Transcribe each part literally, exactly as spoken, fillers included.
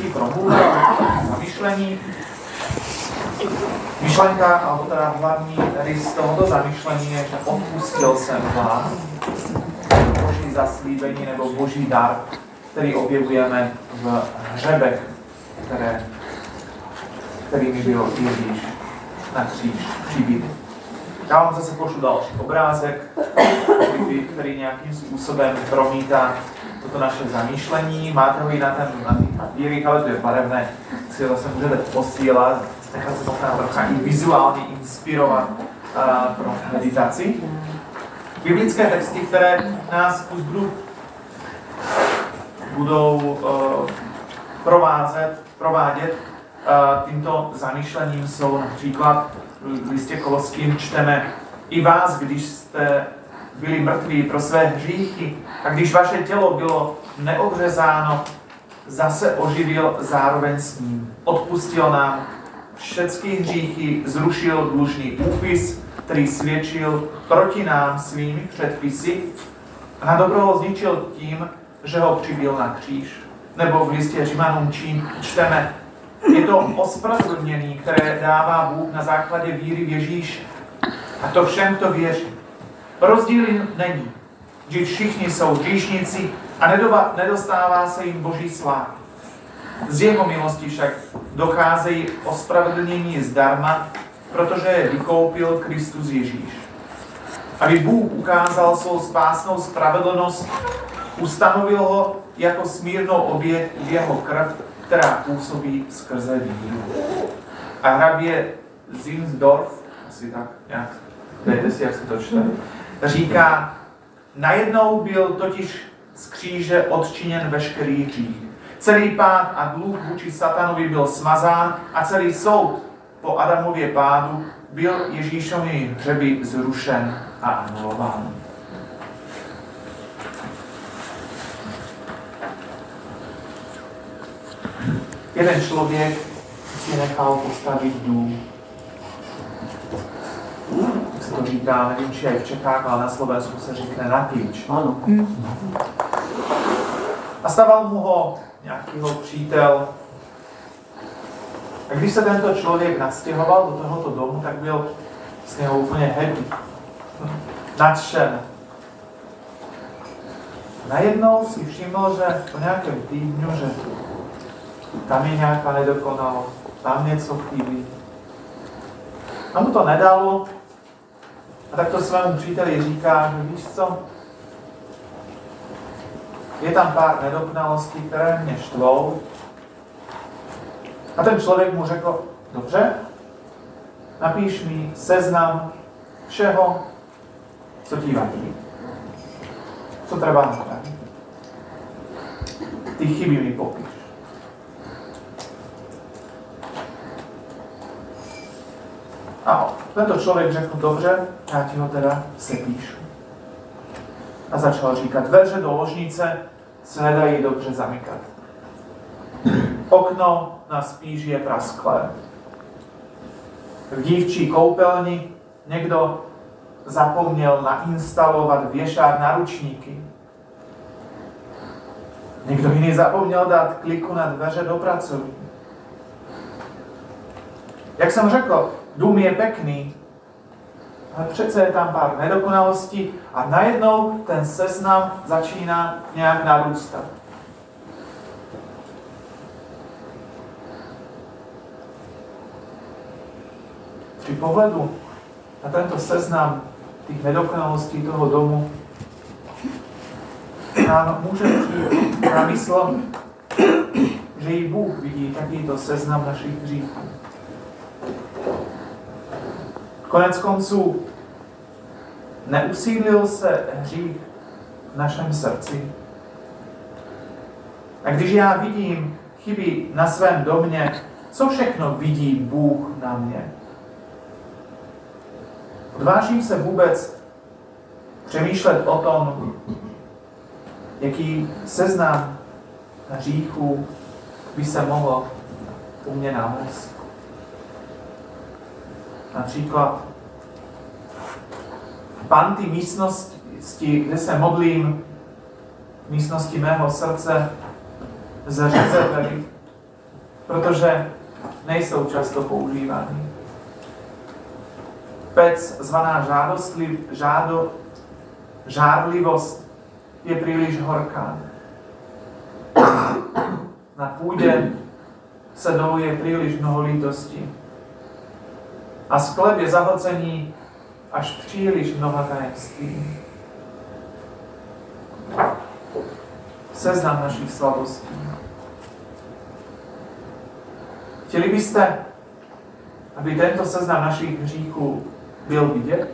promluvil zamyšlení. Myšlenka, alebo teda hlavní rys tohoto zamyšlení je, že odpustil jsem vám. Boží zaslíbení nebo boží dar, který objevujeme v hřebech, které, kterými byl Ježíš na kříž přibit. Já vám zase pošlu další obrázek, který, který nějakým způsobem promítá toto naše zamýšlení. Máte ho i na, ten, na těch papírech, ale to je barevné, si ho zase můžete posílat, nechat se možná trocha i vizuálně inspirovat uh, pro meditaci. Biblické texty, které nás budou, budou uh, provázet, provádět uh, tímto zamýšlením, jsou například v listě Koloským čteme: I vás, když jste byli mrtví pro své hříchy a když vaše tělo bylo neobřezáno, zase oživil zároveň s ním. Odpustil nám všechny hříchy, zrušil dlužný úpis, který svědčil proti nám svými předpisy a na dobro ho zničil tím, že ho přibyl na kříž. Nebo v listě Římanům čteme: je to ospravedlnění, které dává Bůh na základě víry v Ježíše. A to všem, kdo věří. Rozdíl není, že všichni jsou hříšníci a nedostává se jim boží slávy. Z jeho milosti však docházejí ospravedlnění zdarma, protože je vykoupil Kristus Ježíš. Aby Bůh ukázal svou spásnou spravedlnost, ustanovil ho jako smírnou oběť v jeho krv, která působí skrze víru. A hrabě Zinsdorf, asi tak nějak, dejte si, jak se to čte, říká: najednou byl totiž z kříže odčiněn veškerý hřích. Celý pád a dluh vůči satanovi byl smazán a celý soud po Adamově pádu byl Ježíšovými hřeby zrušen a anulován. Jeden člověk si nechal postavit dům. Jak se to říká, nevím, či je v Čechách, ale na Slovensku se říkne na klíč. Ano. A staval mu ho nějakýho přítel. A když se tento člověk nastěhoval do tohoto domu, tak byl z něho úplně happy. Nadšen. Najednou si všiml, že po nějakém týdnu, že tam je nějaká nedokonalost, tam něco chybí. A mu to nedalo. A tak to svému příteli říká, že víš co? Je tam pár nedokonalostí, které mě štvou. A ten člověk mu řekl: dobře, napíš mi seznam všeho, co ti vadí. Co treba napravit. Ty chyby mi popíš. A tento člověk řekl: dobře, já ti ho teda sepíšu. A začal říkat: dveře do ložnice se nedají dobře zamykat. Okno na spíž je prasklé. V dívčí koupelni někdo zapomněl nainstalovat věšák na ručníky. Někdo jiný zapomněl dát kliku na dveře do pracovní. Jak jsem řekl, dům je pěkný, ale přece je tam pár nedokonalostí a najednou ten seznam začíná nějak narůstat. Při pohledu na tento seznam těch nedokonalostí toho domu nám může přijít na mysl, že i Bůh vidí takovýto seznam našich hříchů. Konec konců, neusídlil se hřích v našem srdci. A když já vidím chyby na svém domě, co všechno vidí Bůh na mě? Odvážím se vůbec přemýšlet o tom, jaký seznam hříchů by se mohl u mě nalézt. Například panty místnosti, kde se modlím, místnosti mého srdce, zařizeli, protože nejsou často používaní. Pec zvaná žádostliv, žádo, žárlivost je příliš horká. Na půdě se doluje příliš mnoho lítosti. A sklep je zahlcený až příliš mnoha tajemství. Seznam našich slabostí. Chtěli byste, aby tento seznam našich hříchů byl vidět?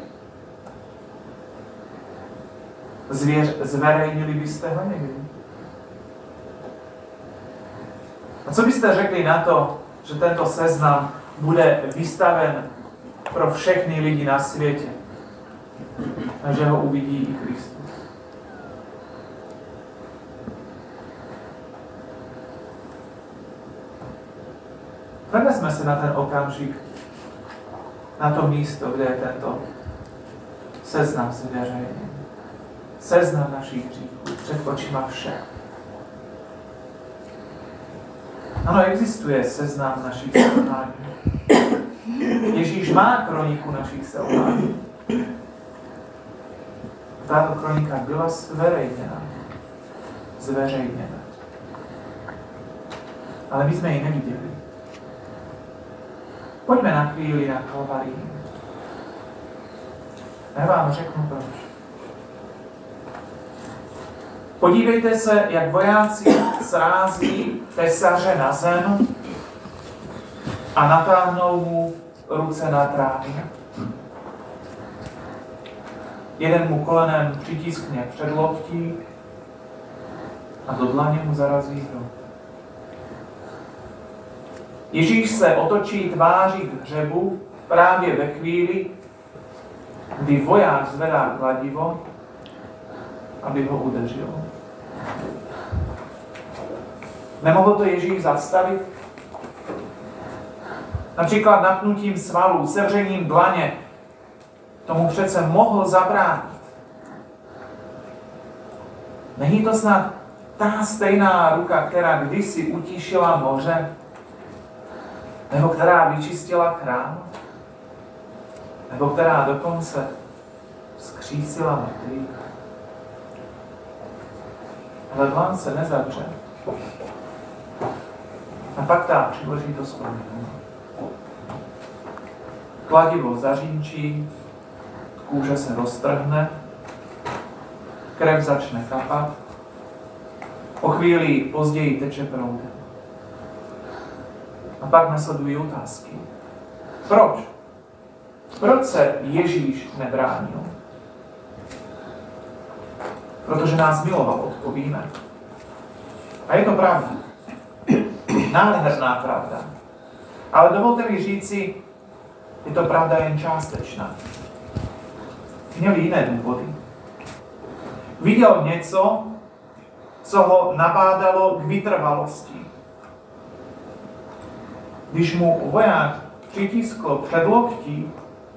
Zvěř, zveřejnili byste ho někdy? A co byste řekli na to, že tento seznam bude vystaven pro všechny lidi na světě a že ho uvidí i Kristus? Prenesme se na ten okamžik, na to místo, kde je tento seznam zveřejněn. Seznam našich hříchů před očima všech. Ano, existuje seznam našich selhání. Ježíš má kroniku našich selhání. Tato kronika byla zveřejněna. Zveřejněna. Ale my jsme ji neviděli. Pojďme na chvíli na Kalvarii. Já vám řeknu proč. Podívejte se, jak vojáci srází tesaře na zem a natáhnou mu ruce na trávě. Jeden mu kolenem přitiskne před loktí a do dlaně mu zarazí hrob. Ježíš se otočí tváří k hřebu právě ve chvíli, kdy voják zvedá kladivo, aby ho udeřil. Nemohl to Ježíš zastavit? Například napnutím svalů, sevřením dlaně. Tomu přece mohl zabránit. Není to snad ta stejná ruka, která kdysi utišila moře? Nebo která vyčistila chrám? Nebo která dokonce vzkřísila mrtvých? Ale dlan se nezavře. A pak ta příležitost pominu. Kladivo zařínčí, kůže se roztrhne, krev začne kapat, po chvíli později teče proudem. A pak nasledují otázky. Proč? Proč se Ježíš nebránil? Protože nás miloval, odpovíme. A je to pravda. Nádherná pravda. Ale dovolte mi říci, je to pravda jen částečná. Měl jiné důvody. Viděl něco, co ho nabádalo k vytrvalosti. Když mu voják přitiskl před loktí,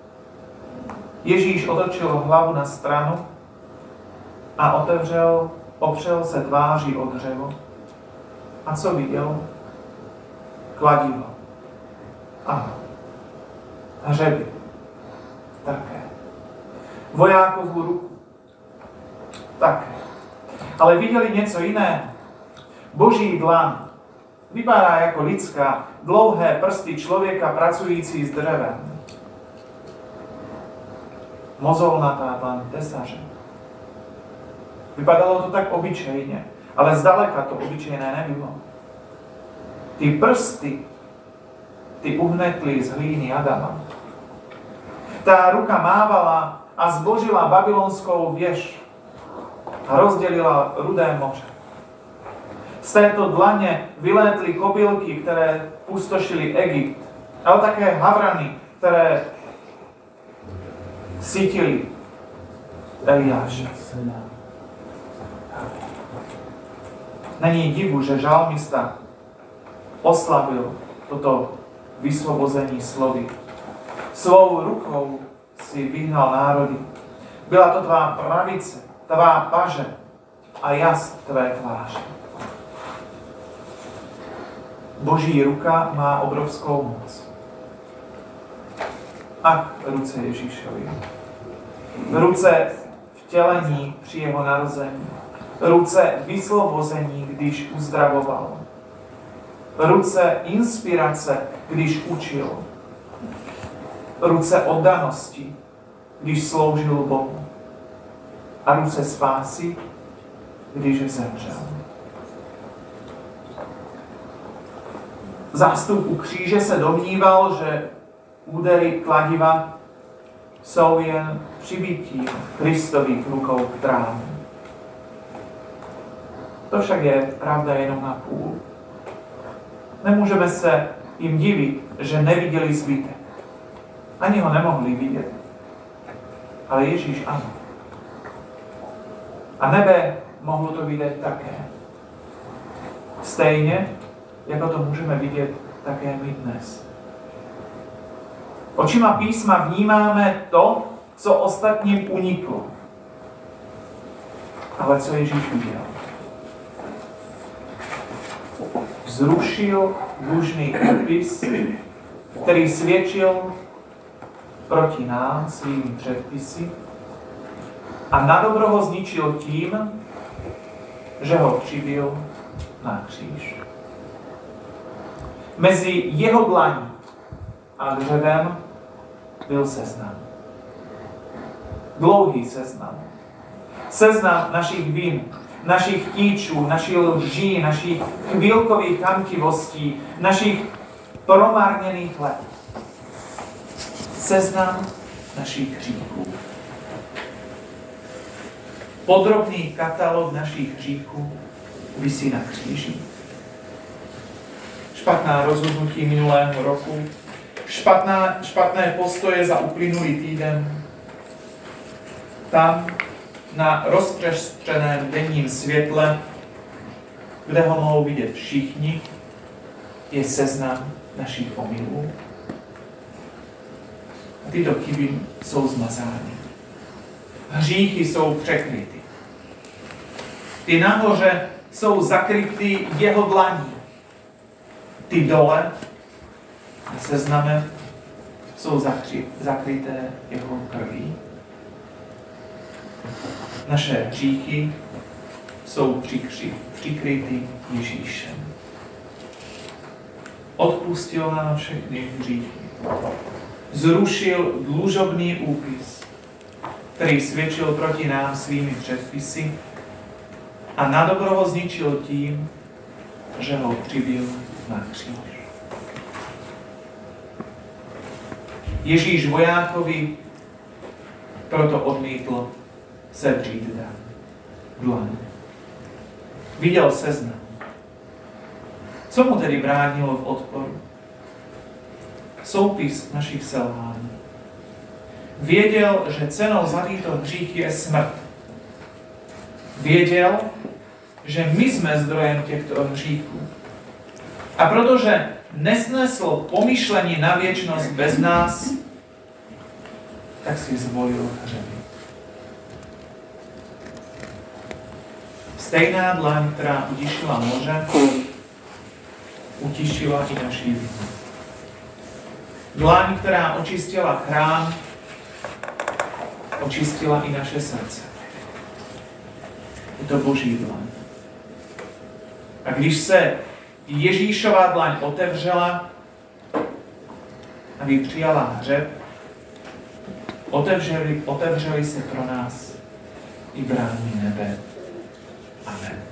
Ježíš otočil hlavu na stranu a otevřel, opřel se tváří o dřevo. A co viděl? Kladivo. Ano. Hřeby. Také. Vojákovu ruku. Také. Ale viděli něco jiné. Boží dlan vypadá jako lidská, dlouhé prsty člověka pracující s dřevem. Mozolnatá dlan tesaře. Vypadalo to tak obyčejně, ale zdaleka to obyčejné nebylo. Ty prsty, ty uhnetly z hlíny Adama. Ta ruka mávala a zbořila babylonskou věž a rozdělila Rudé moře. Z této dlaně vylétly kobylky, které pustošily Egypt, ale také havrany, které sytily Eliáše. Není divu, že žalmista oslavil toto vysvobození slovy. Svou rukou si vyhnal národy. Byla to tvá pravice, tvá paže a jas tvé tváře. Boží ruka má obrovskou moc. A ruce Ježíšovi. Ruce vtělení při jeho narození. Ruce vysvobození, když uzdravoval. Ruce inspirace, když učil. Ruce oddanosti, když sloužil Bohu. A ruce spásy, když zemřel. Zástup u kříže se domníval, že údery kladiva jsou jen přibitím Kristových rukou k tránu. To však je pravda jenom na půl. Nemůžeme se jim divit, že neviděli zbytek. Ani ho nemohli vidět. Ale Ježíš ano. A nebe mohlo to vidět také. Stejně, jako to můžeme vidět také my dnes. Očima písma vnímáme to, co ostatním uniklo. Ale co Ježíš viděl? Zrušil dlužný úpis, který svědčil proti nám svými předpisy a nadobro ho zničil tím, že ho přibyl na kříž. Mezi jeho dlaní a dřevem byl seznam. Dlouhý seznam. Seznam našich vin, našich chtíčů, našich lží, našich chvílkových chamtivostí, našich promarněných let. Seznam našich hříchů. Podrobný katalog našich hříchů visí na kříži. Špatná rozhodnutí minulého roku, špatná, špatné postoje za uplynulý týden. Tam, na rozpřestřeném denním světle, kde ho mohou vidět všichni, je seznam našich omylů. A tyto chyby jsou zmazány. Hříchy jsou překryty. Ty nahoře jsou zakryty jeho dlaní. Ty dole na sezname jsou zakryté jeho krví. Naše hříchy jsou přikry, přikryty Ježíšem. Odpustil nám všechny hříchy. Zrušil dlužobný úpis, který svědčil proti nám svými předpisy a nadobro ho zničil tím, že ho přibyl na kříž. Ježíš vojákovi proto odmítl sevřít dlaň. Viděl seznam. Co mu tedy bránilo v odporu? Soupis našich selhání. Věděl, že cenou za tyto hříchy je smrt. Věděl, že my jsme zdrojem těchto hříchů. A protože nesnesl pomyšlení na věčnost bez nás, tak si zvolil hřebit. Stejná dlaň, která utišila moře, utišila i naši vinu. Dlaň, která očistila chrám, očistila i naše srdce. Je to Boží dlaň. A když se Ježíšova dlaň otevřela, aby přijala hřeb, otevřeli, otevřeli se pro nás i brány nebe. Amen.